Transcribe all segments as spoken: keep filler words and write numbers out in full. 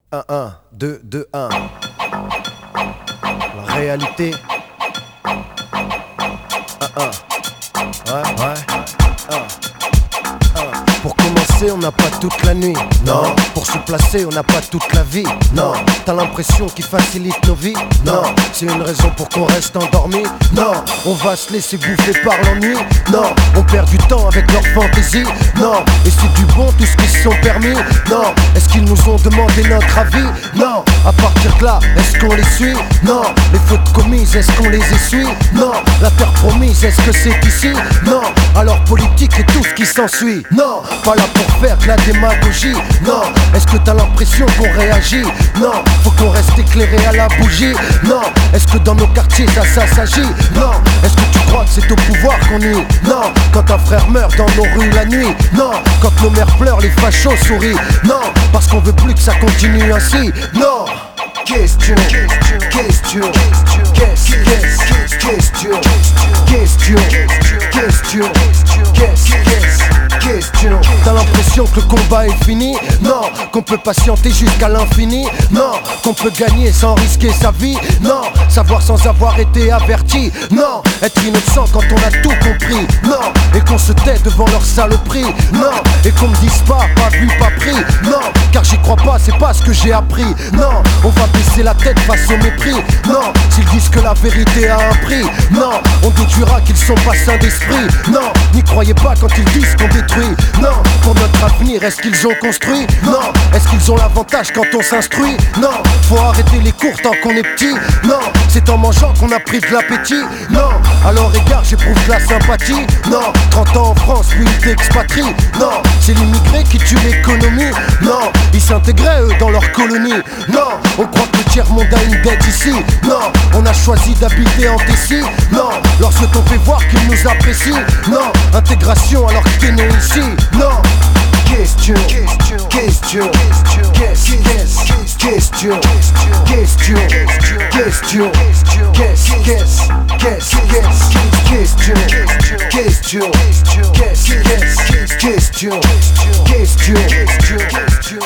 un un, deux deux un. La réalité. un un. Ouais, ouais. un un. Pour commencer, on n'a pas toute la nuit. Non. Pour se placer, on n'a pas toute la vie. Non. T'as l'impression qu'ils facilitent nos vies. Non. C'est une raison pour qu'on reste endormi. Non. On va se laisser bouffer par l'ennui. Non. On perd du temps avec leur fantaisie. Non. Et c'est du bon tout ce qu'ils se sont permis. Non. Est-ce qu'ils nous ont demandé notre avis? Non. À partir de là, est-ce qu'on les suit? Non. Les fautes commises, est-ce qu'on les essuie? Non. La terre promise, est-ce que c'est ici? Non. Alors politique et tout ce qui s'ensuit. Non. Pas là pour faire de la démagogie. Non. Est-ce que t'as l'impression qu'on réagit? Non. Faut qu'on reste éclairé à la bougie. Non. Est-ce que dans nos quartiers ça, ça s'agit? Non. Est-ce que tu crois que c'est au pouvoir qu'on nuit? Non. Quand un frère meurt dans nos rues la nuit. Non. Quand nos mères pleurent, les fachos sourient. Non. Parce qu'on veut plus que ça continue ainsi. Non. Question, question, question, question, question, question, question, question. T'as l'impression que le combat est fini? Non. Qu'on peut patienter jusqu'à l'infini? Non. Qu'on peut gagner sans risquer sa vie? Non. Savoir sans avoir été averti? Non. Être innocent quand on a tout compris? Non. Et qu'on se tait devant leur saloperie? Non. Et qu'on me dise pas, pas vu, pas pris? Non. Car j'y crois pas, c'est pas ce que j'ai appris. Non. On va baisser la tête face au mépris. Non. S'ils disent que la vérité a un prix. Non. On déduira qu'ils sont pas sains d'esprit. Non. N'y croyez pas quand ils disent qu'on détruit. Non. Pour notre avenir, est-ce qu'ils ont construit? Non. Est-ce qu'ils ont l'avantage quand on s'instruit? Non. Faut arrêter les cours tant qu'on est petit. Non. C'est en mangeant qu'on a pris de l'appétit. Non. Alors égard, j'éprouve de la sympathie. Non. Trente ans en France, puis ils t'expatrient. Non. C'est l'immigré qui tue l'économie. Non. Ils s'intégraient eux dans leur colonie. Non. On croit que le tiers-monde a une dette ici. Non. On a choisi d'habiter en Tessie. Non. Lorsque t'on fait voir qu'ils nous apprécient. Non. Intégration alors que t'es né ici. Non. Question, question, question, question, question, question, question, question, question, question, question.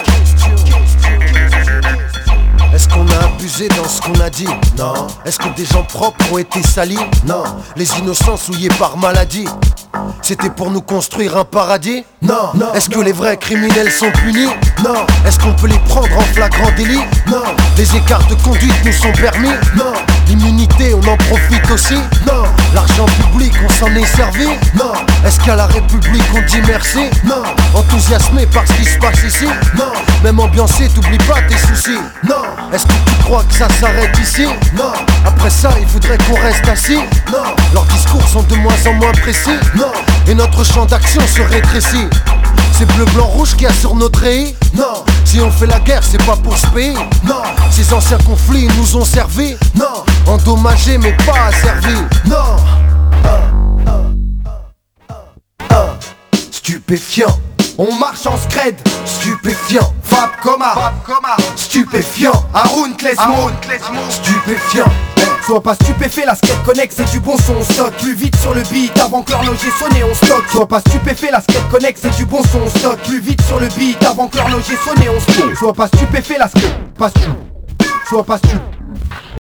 Est-ce qu'on a abusé dans ce qu'on a dit? Non. Est-ce que des gens propres ont été salis? Non. Les innocents souillés par maladie, c'était pour nous construire un paradis? Non. Non. Est-ce que les vrais criminels sont punis? Non. Est-ce qu'on peut les prendre en flagrant délit? Non. Les écarts de conduite nous sont permis? Non. L'immunité, on en profite aussi? Non. L'argent public, on s'en est servi? Non. Est-ce qu'à la République on dit merci? Non. Enthousiasmé par ce qui se passe ici? Non. Même ambiancé, t'oublies pas tes soucis? Non. Est-ce que tu crois que ça s'arrête ici? Non. Après ça, il faudrait qu'on reste assis? Non. Leurs discours sont de moins en moins précis? Non. Et notre champ d'action se rétrécit. C'est bleu, blanc, rouge qu'il y a sur notre pays? Non. Si on fait la guerre, c'est pas pour ce pays? Non. Ces anciens conflits nous ont servi? Non. Endommagés mais pas asservis? Non. Un, un, un, un. Stupéfiant. On marche en scred, stupéfiant. Fab Coma, Fab Coma. Stupéfiant. Haroun Klesmo, stupéfiant. Sois pas stupéfait, la skate connect, c'est du bon son, on stocke. Plus vite sur le beat, avant que l'horloger sonne, on stocke. Sois pas stupéfait, la skate connect, c'est du bon son, on stocke. Plus vite sur le beat, avant que l'horloger sonne, on stocke. Sois pas stupéfait, la skate, pas stu. Sois pas stu.